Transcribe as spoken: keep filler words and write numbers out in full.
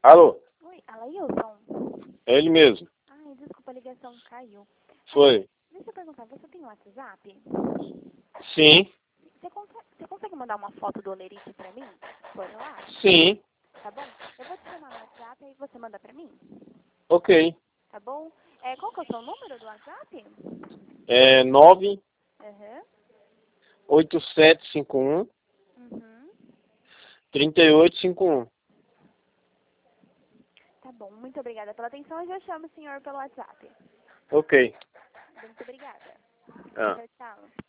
Alô? Oi, Alailson? É ele mesmo. Ai, desculpa, a ligação caiu. Foi. Deixa eu perguntar, você tem WhatsApp? Sim. Você consegue, você consegue mandar uma foto do olerite pra mim? Por lá? Sim. Tá bom? Eu vou te chamar no WhatsApp e você manda pra mim? Ok. Tá bom? É, qual que é o seu número do WhatsApp? É nove Aham. oito sete cinco um Uhum. três oito cinco um. Tá bom, muito obrigada pela atenção. Eu já chamo o senhor pelo WhatsApp. Ok. Muito obrigada. Ah. Tchau, tchau.